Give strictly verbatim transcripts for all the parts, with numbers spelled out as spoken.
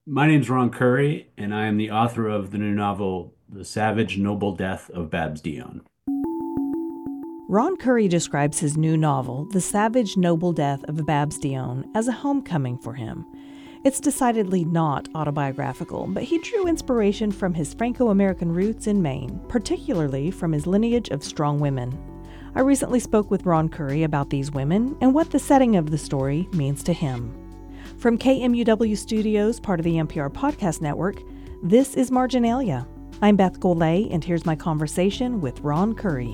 My name's Ron Curry, and I am the author of the new novel, The Savage Noble Death of Babs Dion. Ron Curry describes his new novel, The Savage Noble Death of Babs Dion, as a homecoming for him. It's decidedly not autobiographical, but he drew inspiration from his Franco-American roots in Maine, particularly from his lineage of strong women. I recently spoke with Ron Curry about these women and what the setting of the story means to him. From K M U W Studios, part of the N P R Podcast Network, this is Marginalia. I'm Beth Golay, and here's my conversation with Ron Curry.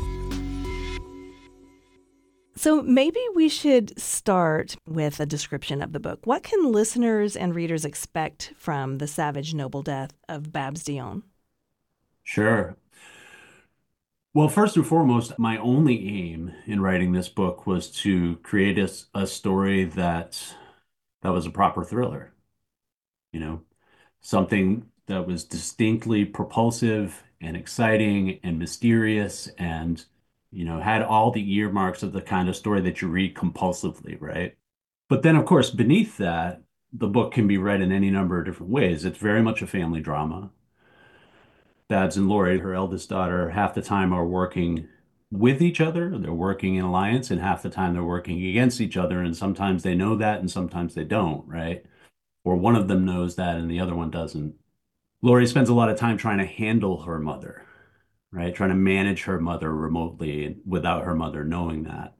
So maybe we should start with a description of the book. What can listeners and readers expect from The Savage Noble Death of Babs Dion? Sure. Well, first and foremost, my only aim in writing this book was to create a, s- a story that that was a proper thriller, you know, something that was distinctly propulsive and exciting and mysterious and, you know, had all the earmarks of the kind of story that you read compulsively, right? But then, of course, beneath that, the book can be read in any number of different ways. It's very much a family drama. Babs and Lori, her eldest daughter, half the time are working with each other. They're working in alliance, and half the time they're working against each other. And sometimes they know that, and sometimes they don't, right? Or one of them knows that, and the other one doesn't. Lori spends a lot of time trying to handle her mother, right? Trying to manage her mother remotely without her mother knowing that.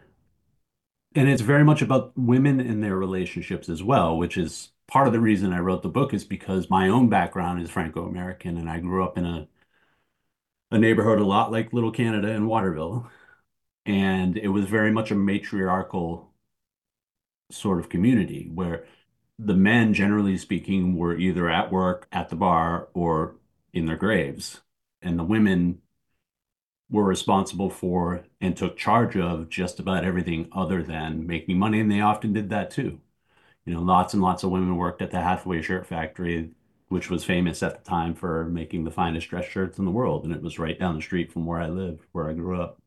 And it's very much about women and their relationships as well, which is part of the reason I wrote the book is because my own background is Franco-American and I grew up in a, a neighborhood a lot like Little Canada in Waterville. And it was very much a matriarchal sort of community where the men, generally speaking, were either at work, at the bar, or in their graves. And the women were responsible for and took charge of just about everything other than making money. And they often did that too. You know, lots and lots of women worked at the Hathaway shirt factory, which was famous at the time for making the finest dress shirts in the world. And it was right down the street from where I lived, where I grew up.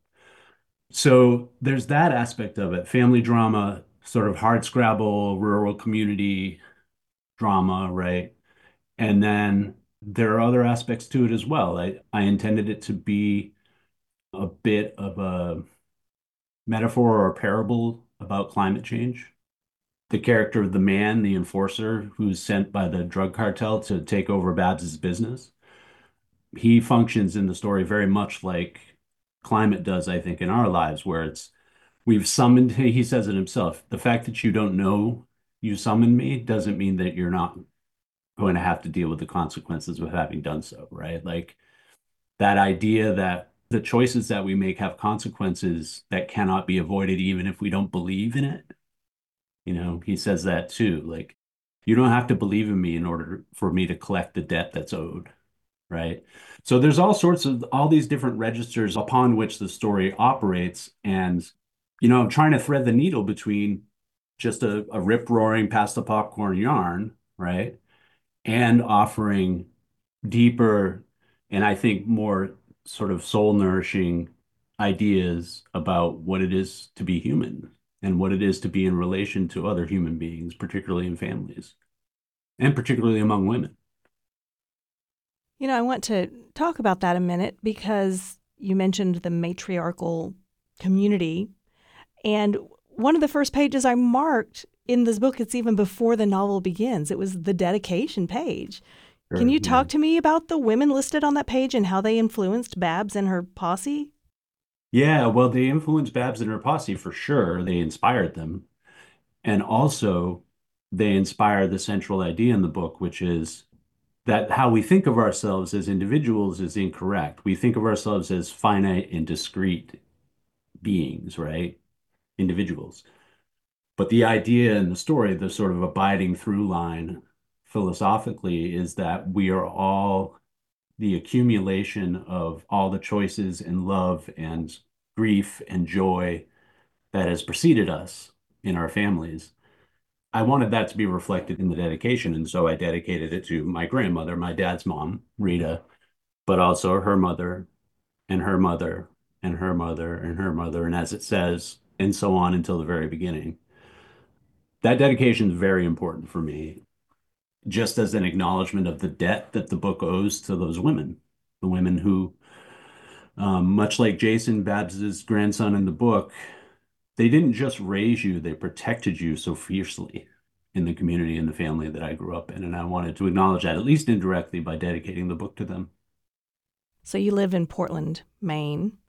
So there's that aspect of it, family drama, sort of hardscrabble, rural community drama, right? And then there are other aspects to it as well. I, I intended it to be a bit of a metaphor or a parable about climate change. The character of the man, the enforcer, who's sent by the drug cartel to take over Babs's business, he functions in the story very much like climate does, I think, in our lives, where it's we've summoned, he says it himself, the fact that you don't know you summoned me doesn't mean that you're not going to have to deal with the consequences of having done so, right? Like that idea that the choices that we make have consequences that cannot be avoided, even if we don't believe in it. You know, he says that too. Like, you don't have to believe in me in order for me to collect the debt that's owed, right? So there's all sorts of all these different registers upon which the story operates. And, you know, I'm trying to thread the needle between just a, a rip-roaring past the popcorn yarn, right? And offering deeper and I think more sort of soul-nourishing ideas about what it is to be human and what it is to be in relation to other human beings, particularly in families and particularly among women. You know, I want to talk about that a minute because you mentioned the matriarchal community. And one of the first pages I marked in this book, it's even before the novel begins, it was the dedication page. Can Sure, you yeah. talk to me about the women listed on that page and how they influenced Babs and her posse? Yeah, well, they influenced Babs and her posse for sure. They inspired them. And also, they inspire the central idea in the book, which is that how we think of ourselves as individuals is incorrect. We think of ourselves as finite and discrete beings, right? Individuals. But the idea in the story, the sort of abiding through line philosophically, is that we are all the accumulation of all the choices and love and grief and joy that has preceded us in our families. I wanted that to be reflected in the dedication. And so I dedicated it to my grandmother, my dad's mom, Rita, but also her mother and her mother and her mother and her mother. And as it says, and so on until the very beginning. That dedication is very important for me. just as an acknowledgement of the debt that the book owes to those women, the women who, um, much like Jason Babs's grandson in the book, they didn't just raise you, they protected you so fiercely in the community and the family that I grew up in. And I wanted to acknowledge that, at least indirectly, by dedicating the book to them. So you live in Portland, Maine,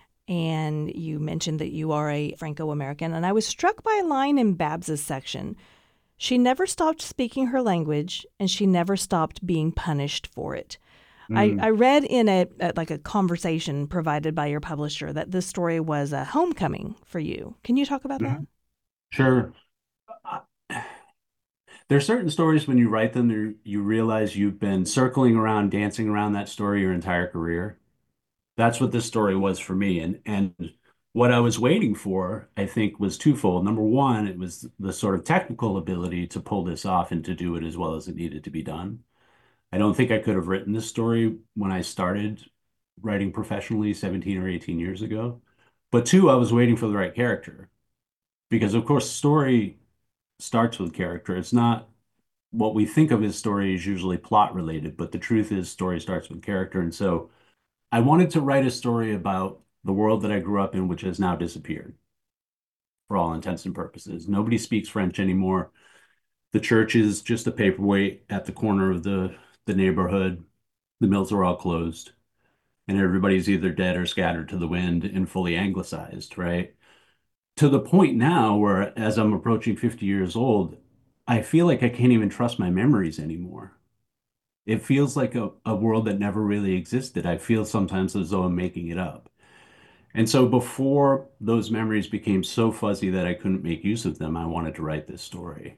and you mentioned that you are a Franco-American, and I was struck by a line in Babs's section. She never stopped speaking her language, and she never stopped being punished for it. I, Mm. I read in a, a like a conversation provided by your publisher that this story was a homecoming for you. Can you talk about that? Mhm. Sure. Uh, There are certain stories when you write them, there, you realize you've been circling around, dancing around that story your entire career. That's what this story was for me. And and what I was waiting for, I think, was twofold. Number one, it was the sort of technical ability to pull this off and to do it as well as it needed to be done. I don't think I could have written this story when I started writing professionally seventeen or eighteen years ago. But two, I was waiting for the right character. Because of course, story starts with character. It's not what we think of as story is usually plot related, but the truth is story starts with character. And so I wanted to write a story about the world that I grew up in, which has now disappeared for all intents and purposes. Nobody speaks French anymore. The church is just a paperweight at the corner of the, the neighborhood. The mills are all closed, and everybody's either dead or scattered to the wind and fully anglicized, right? To the point now where, as I'm approaching fifty years old, I feel like I can't even trust my memories anymore. It feels like a, a world that never really existed. I feel sometimes as though I'm making it up. And so before those memories became so fuzzy that I couldn't make use of them, I wanted to write this story.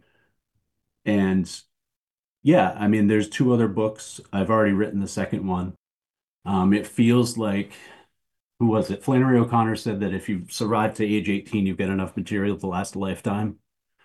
And yeah, I mean, there's two other books. I've already written the second one. Um, it feels like, who was it? Flannery O'Connor said that if you survive to age eighteen, you've got enough material to last a lifetime.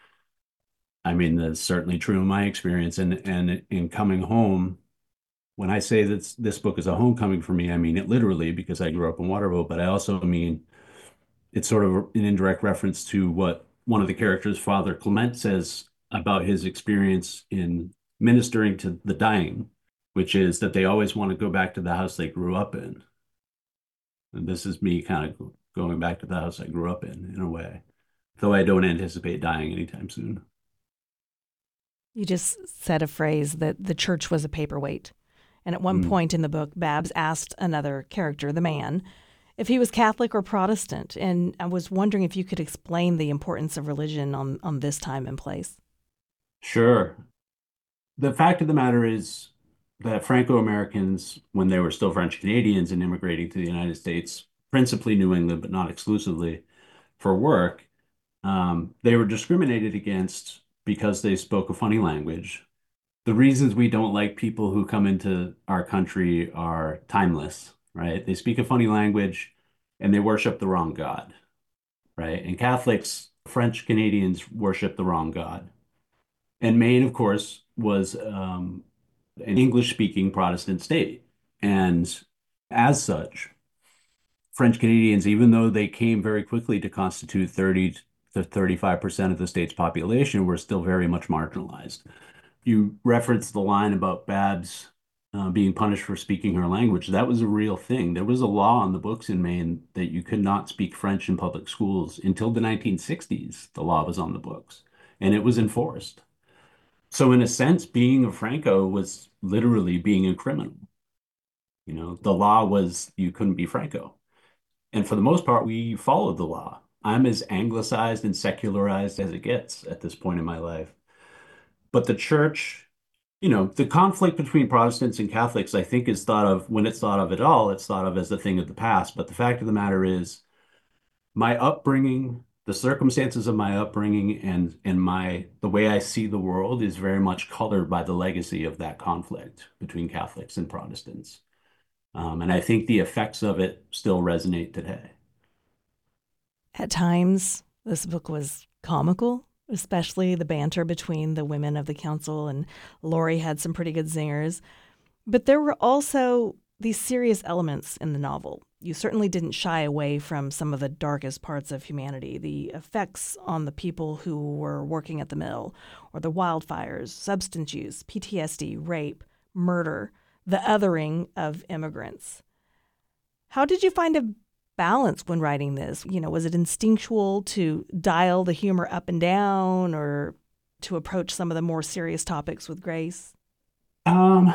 I mean, that's certainly true in my experience. And and in coming home, when I say that this book is a homecoming for me, I mean it literally because I grew up in Waterville, but I also mean it's sort of an indirect reference to what one of the characters, Father Clement, says about his experience in ministering to the dying, which is that they always want to go back to the house they grew up in. And this is me kind of going back to the house I grew up in, in a way, though I don't anticipate dying anytime soon. You just said a phrase that the church was a paperweight. And at one Mm. point in the book, Babs asked another character, the man, if he was Catholic or Protestant. And I was wondering if you could explain the importance of religion on, on this time and place. Sure. The fact of the matter is that Franco-Americans, when they were still French Canadians and immigrating to the United States, principally New England, but not exclusively for work, um, they were discriminated against because they spoke a funny language. The reasons we don't like people who come into our country are timeless, right? They speak a funny language and they worship the wrong God, right? And Catholics, French Canadians worship the wrong God. And Maine, of course, was um, an English-speaking Protestant state. And as such, French Canadians, even though they came very quickly to constitute thirty to thirty-five percent of the state's population, were still very much marginalized. You referenced the line about Babs uh, being punished for speaking her language. That was a real thing. There was a law on the books in Maine that you could not speak French in public schools until the nineteen sixties. The law was on the books and it was enforced. So in a sense, being a Franco was literally being a criminal. You know, the law was you couldn't be Franco. And for the most part, we followed the law. I'm as anglicized and secularized as it gets at this point in my life. But the church, you know, the conflict between Protestants and Catholics, I think, is thought of when it's thought of at all, it's thought of as a thing of the past. But the fact of the matter is, my upbringing, the circumstances of my upbringing and and my the way I see the world is very much colored by the legacy of that conflict between Catholics and Protestants. Um, and I think the effects of it still resonate today. At times, this book was comical, especially the banter between the women of the council, and Lori had some pretty good zingers. But there were also these serious elements in the novel. You certainly didn't shy away from some of the darkest parts of humanity, the effects on the people who were working at the mill, or the wildfires, substance use, P T S D, rape, murder, the othering of immigrants. How did you find a balance when writing this? You know, was it instinctual to dial the humor up and down, or to approach some of the more serious topics with grace? Um,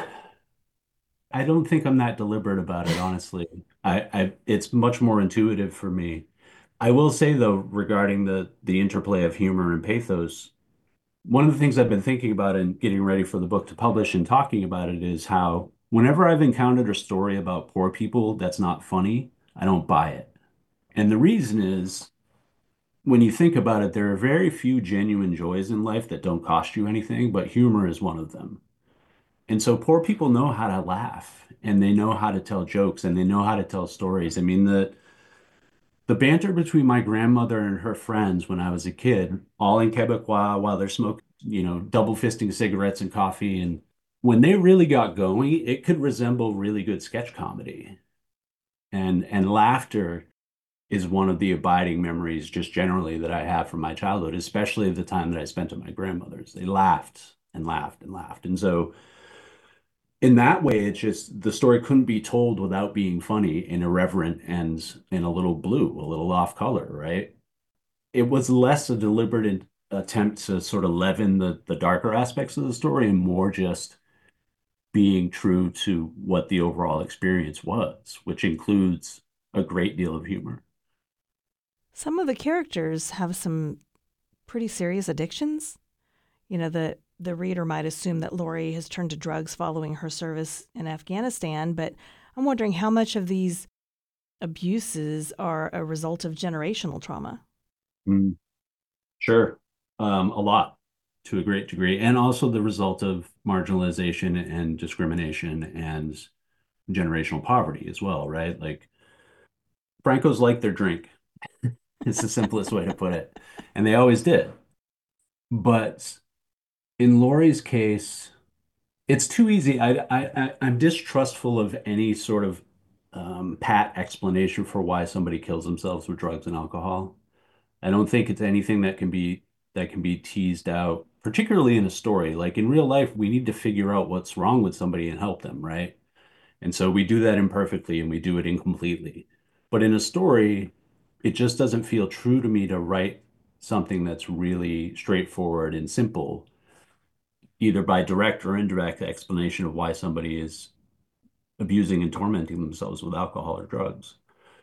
I don't think I'm that deliberate about it, honestly. I, I it's much more intuitive for me. I will say though, regarding the the interplay of humor and pathos, one of the things I've been thinking about and getting ready for the book to publish and talking about it is how whenever I've encountered a story about poor people that's not funny, I don't buy it. And the reason is when you think about it, there are very few genuine joys in life that don't cost you anything, but humor is one of them. And so poor people know how to laugh and they know how to tell jokes and they know how to tell stories. I mean, the the banter between my grandmother and her friends when I was a kid, all in Quebecois while they're smoking, you know, double fisting cigarettes and coffee. And when they really got going, it could resemble really good sketch comedy. And and laughter is one of the abiding memories just generally that I have from my childhood, especially the time that I spent at my grandmother's. They laughed and laughed and laughed. And so in that way, it's just the story couldn't be told without being funny and irreverent and and a little blue, a little off color, right? It was less a deliberate in- attempt to sort of leaven the the darker aspects of the story and more just being true to what the overall experience was, which includes a great deal of humor. Some of the characters have some pretty serious addictions. You know, the the reader might assume that Lori has turned to drugs following her service in Afghanistan, but I'm wondering how much of these abuses are a result of generational trauma. Mm, sure. Um, a lot to a great degree, and also the result of marginalization and discrimination and generational poverty as well, right? Like Francos like their drink. It's the simplest way to put it. And they always did. But in Lori's case, it's too easy. I, I, I- I'm distrustful of any sort of um, pat explanation for why somebody kills themselves with drugs and alcohol. I don't think it's anything that can be that can be teased out, particularly in a story. Like in real life, we need to figure out what's wrong with somebody and help them, right? And so we do that imperfectly and we do it incompletely. But in a story, it just doesn't feel true to me to write something that's really straightforward and simple, either by direct or indirect explanation of why somebody is abusing and tormenting themselves with alcohol or drugs.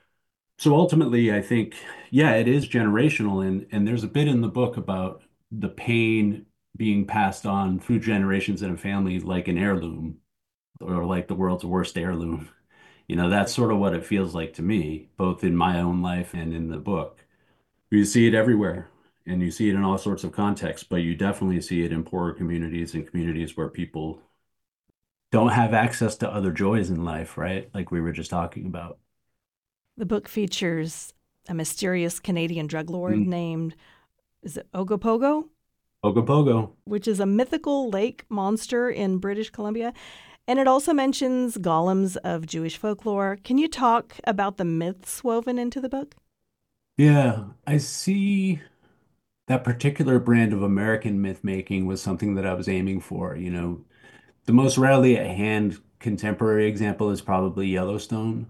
So ultimately, I think, yeah, it is generational. And, and there's a bit in the book about the pain being passed on through generations in a family like an heirloom or like the world's worst heirloom. You know, that's sort of what it feels like to me, both in my own life and in the book. You see it everywhere and you see it in all sorts of contexts, but you definitely see it in poorer communities and communities where people don't have access to other joys in life, right? Like we were just talking about. The book features a mysterious Canadian drug lord Mm. named, is it Ogopogo? Ogopogo. Which is a mythical lake monster in British Columbia. And it also mentions golems of Jewish folklore. Can you talk about the myths woven into the book? Yeah, I see that particular brand of American myth making was something that I was aiming for. You know, the most readily at hand contemporary example is probably Yellowstone.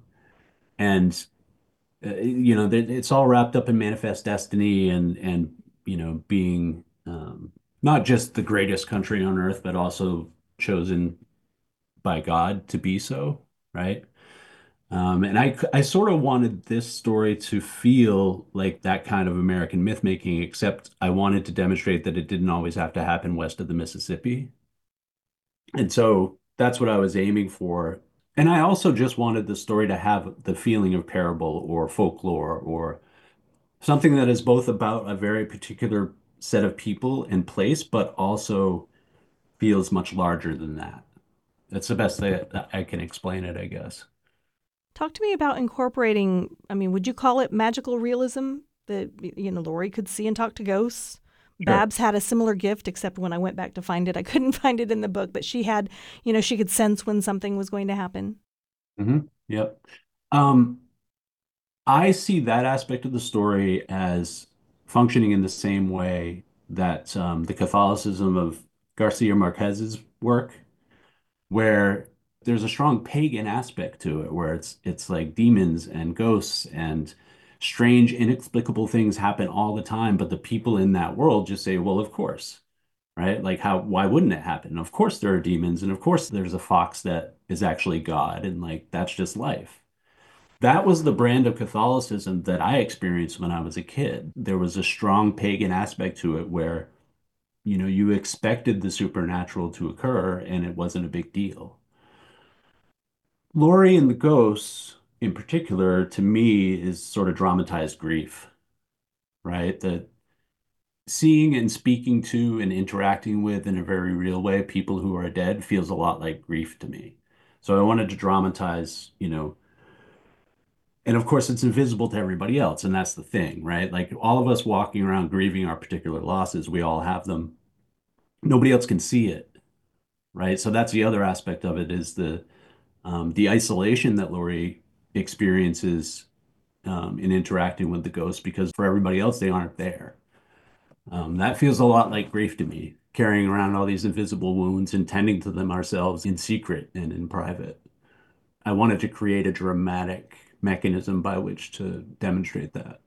And uh, you know, that it's all wrapped up in manifest destiny and and you know, being um, not just the greatest country on earth, but also chosen by God to be so, right? Um, and I I sort of wanted this story to feel like that kind of American myth making, except I wanted to demonstrate that it didn't always have to happen west of the Mississippi. And so that's what I was aiming for. And I also just wanted the story to have the feeling of parable or folklore or something that is both about a very particular set of people and place, but also feels much larger than that. That's the best way that I can explain it, I guess. Talk to me about incorporating, I mean, would you call it magical realism? That, you know, Lori could see and talk to ghosts. Sure. Babs had a similar gift, except when I went back to find it, I couldn't find it in the book, but she had, you know, she could sense when something was going to happen. Hmm. Yep. Um, I see that aspect of the story as functioning in the same way that um, the Catholicism of Garcia Marquez's work, where there's a strong pagan aspect to it, where it's it's like demons and ghosts and strange, inexplicable things happen all the time, but the people in that world just say, well, of course, right? Like how, why wouldn't it happen? Of course there are demons, and of course there's a fox that is actually God, and like that's just life. That was the brand of Catholicism that I experienced when I was a kid. There was a strong pagan aspect to it where, you know, you expected the supernatural to occur and it wasn't a big deal. Laurie and the ghosts, in particular, to me, is sort of dramatized grief, right? That seeing and speaking to and interacting with in a very real way people who are dead feels a lot like grief to me. So I wanted to dramatize, you know, and of course it's invisible to everybody else, and that's the thing, right? Like all of us walking around grieving our particular losses, we all have them. Nobody else can see it, right? So that's the other aspect of it is the um, the isolation that Laurie experiences um, in interacting with the ghosts because for everybody else, they aren't there. Um, that feels a lot like grief to me, carrying around all these invisible wounds and tending to them ourselves in secret and in private. I wanted to create a dramatic mechanism by which to demonstrate that.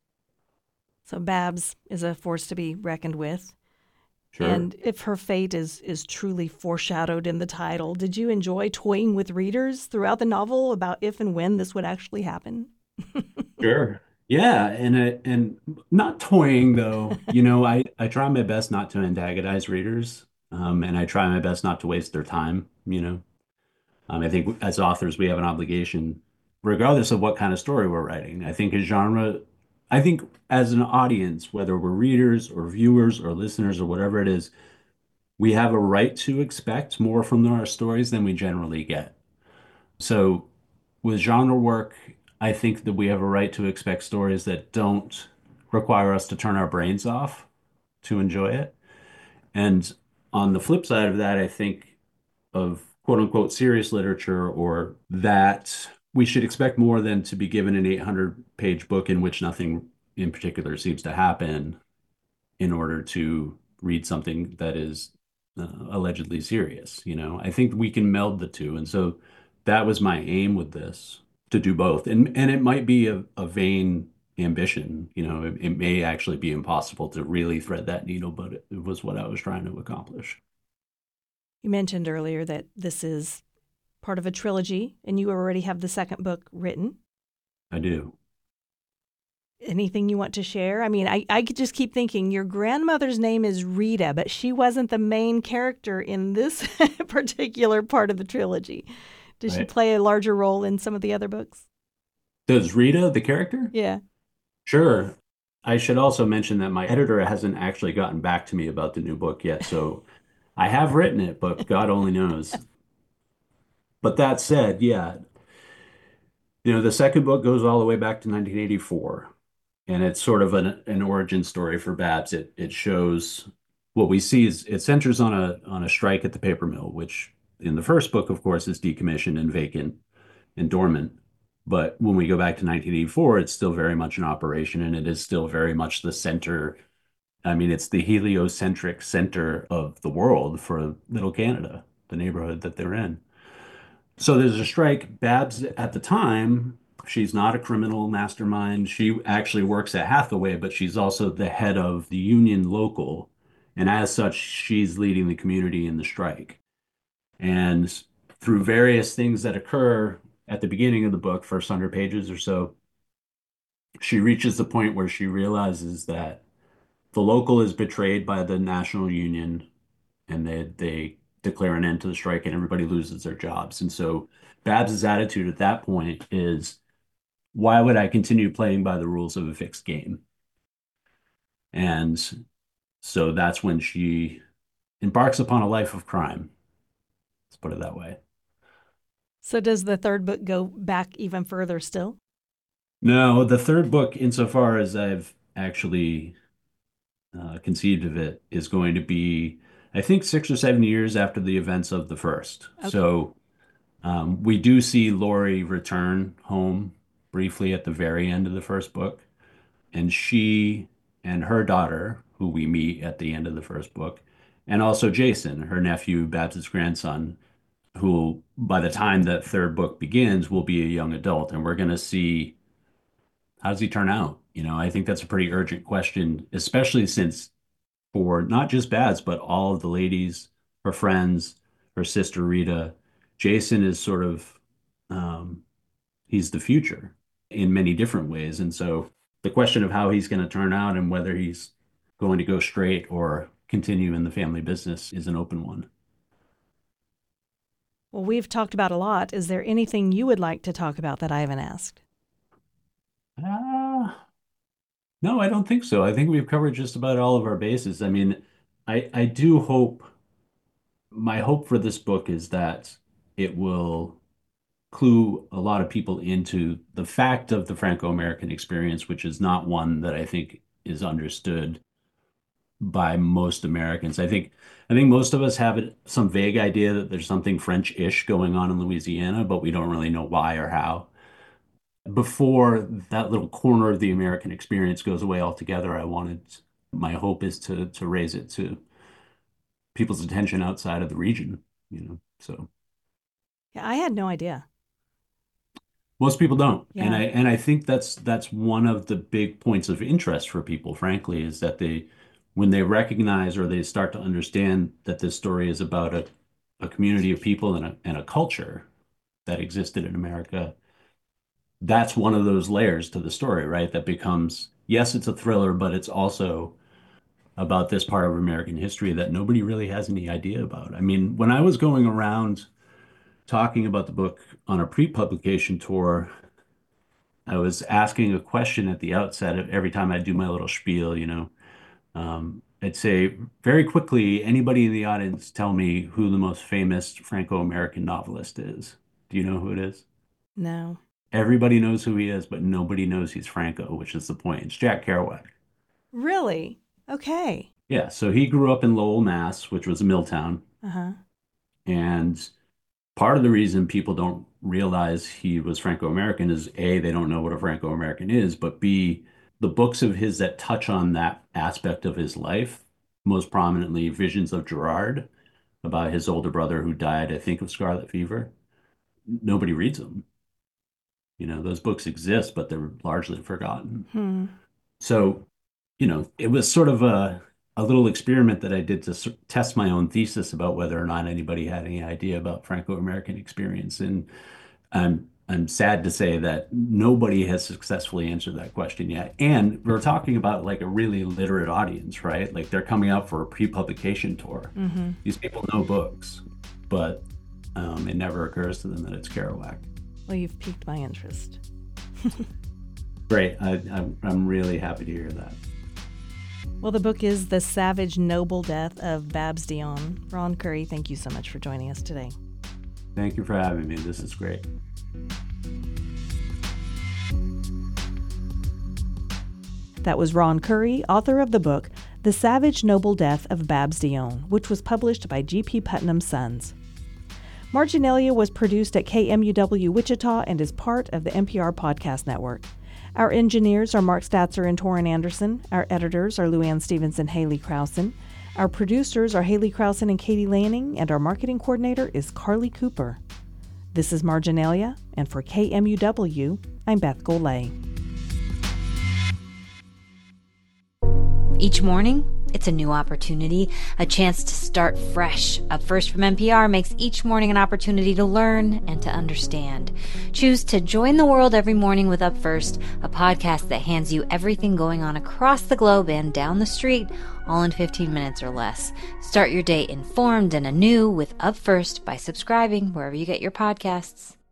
So Babs is a force to be reckoned with. Sure. And if her fate is is truly foreshadowed in the title, did you enjoy toying with readers throughout the novel about if and when this would actually happen? Sure. Yeah, and it, and not toying though. You know, I I try my best not to antagonize readers, um, and I try my best not to waste their time. You know, um, I think as authors we have an obligation, regardless of what kind of story we're writing. I think a genre, I think as an audience, whether we're readers or viewers or listeners or whatever it is, we have a right to expect more from our stories than we generally get. So with genre work, I think that we have a right to expect stories that don't require us to turn our brains off to enjoy it. And on the flip side of that, I think of quote unquote serious literature or that we should expect more than to be given an eight hundred page book in which nothing in particular seems to happen in order to read something that is uh, allegedly serious. You know, I think we can meld the two. And so that was my aim with this to do both. And and it might be a, a vain ambition. You know, it, it may actually be impossible to really thread that needle, but it, it was what I was trying to accomplish. You mentioned earlier that this is part of a trilogy and you already have the second book written. I do. Anything you want to share? I mean, I, I could just keep thinking your grandmother's name is Rita, but she wasn't the main character in this particular part of the trilogy. Does she Right. play a larger role in some of the other books? Does Rita, the character? Yeah. Sure. I should also mention that my editor hasn't actually gotten back to me about the new book yet. So I have written it, but God only knows. But that said, yeah, you know, the second book goes all the way back to nineteen eighty-four, and it's sort of an, an origin story for Babs. It it shows what we see is it centers on a on a strike at the paper mill, which in the first book, of course, is decommissioned and vacant and dormant. But when we go back to nineteen eighty-four, it's still very much in operation, and it is still very much the center. I mean, it's the heliocentric center of the world for Little Canada, the neighborhood that they're in. So there's a strike. Babs at the time, she's not a criminal mastermind. She actually works at Hathaway, but she's also the head of the union local. And as such, she's leading the community in the strike. And through various things that occur at the beginning of the book, first one hundred pages or so, she reaches the point where she realizes that the local is betrayed by the national union and they they declare an end to the strike and everybody loses their jobs. And so Babs's attitude at that point is, why would I continue playing by the rules of a fixed game? And so that's when she embarks upon a life of crime. Let's put it that way. So does the third book go back even further still? No, the third book, insofar as I've actually uh, conceived of it, is going to be, I think, six or seven years after the events of the first. Okay. So Um, we do see Lori return home briefly at the very end of the first book, and she and her daughter, who we meet at the end of the first book, and also Jason, her nephew, Babs' grandson, who by the time that third book begins will be a young adult, and we're going to see how does he turn out. You know, I think that's a pretty urgent question, especially since for not just Babs, but all of the ladies, her friends, her sister Rita, Jason is sort of um, he's the future in many different ways. And so the question of how he's going to turn out and whether he's going to go straight or continue in the family business is an open one. Well, we've talked about a lot. Is there anything you would like to talk about that I haven't asked? Uh, no, I don't think so. I think we've covered just about all of our bases. I mean, I I do hope my hope for this book is that it will clue a lot of people into the fact of the Franco-American experience, which is not one that I think is understood by most Americans. I think I think most of us have it, some vague idea that there's something French-ish going on in Louisiana, but we don't really know why or how. Before that little corner of the American experience goes away altogether, I wanted my hope is to to raise it to people's attention outside of the region, you know. So Yeah, I had no idea. most people don't. Yeah. And I and I think that's that's one of the big points of interest for people, frankly, is that they when they recognize or they start to understand that this story is about a, a community of people and a and a culture that existed in America, that's one of those layers to the story, right? That becomes, yes, it's a thriller, but it's also about this part of American history that nobody really has any idea about. I mean, when I was going around talking about the book on a pre-publication tour, I was asking a question at the outset of every time I do my little spiel, you know. Um, I'd say very quickly, anybody in the audience tell me who the most famous Franco-American novelist is. Do you know who it is? No. Everybody knows who he is, but nobody knows he's Franco, which is the point. It's Jack Kerouac. Really? Okay. Yeah, so he grew up in Lowell, Mass, which was a mill town. Uh-huh. And part of the reason people don't realize he was Franco-American is A, they don't know what a Franco-American is, but B, the books of his that touch on that aspect of his life, most prominently Visions of Gerard, about his older brother who died, I think, of scarlet fever. Nobody reads them. You know, those books exist, but they're largely forgotten. Hmm. So, you know, it was sort of a a little experiment that I did to s- test my own thesis about whether or not anybody had any idea about Franco-American experience. And I'm I'm sad to say that nobody has successfully answered that question yet. And we're talking about like a really literate audience, right? Like they're coming out for a pre-publication tour. Mm-hmm. These people know books, but um, it never occurs to them that it's Kerouac. Well, you've piqued my interest. Great. I, I'm, I'm really happy to hear that. Well, the book is The Savage Noble Death of Babs Dionne. Ron Curry, thank you so much for joining us today. Thank you for having me. This is great. That was Ron Curry, author of the book The Savage Noble Death of Babs Dionne, which was published by G P. Putnam Sons. Marginalia was produced at K M U W Wichita and is part of the N P R Podcast Network. Our engineers are Mark Statzer and Torrin Anderson. Our editors are Luann Stevens and Haley Krausen. Our producers are Haley Krausen and Katie Lanning, and our marketing coordinator is Carly Cooper. This is Marginalia, and for K M U W, I'm Beth Golay. Each morning, it's a new opportunity, a chance to start fresh. Up First from N P R makes each morning an opportunity to learn and to understand. Choose to join the world every morning with Up First, a podcast that hands you everything going on across the globe and down the street, all in fifteen minutes or less. Start your day informed and anew with Up First by subscribing wherever you get your podcasts.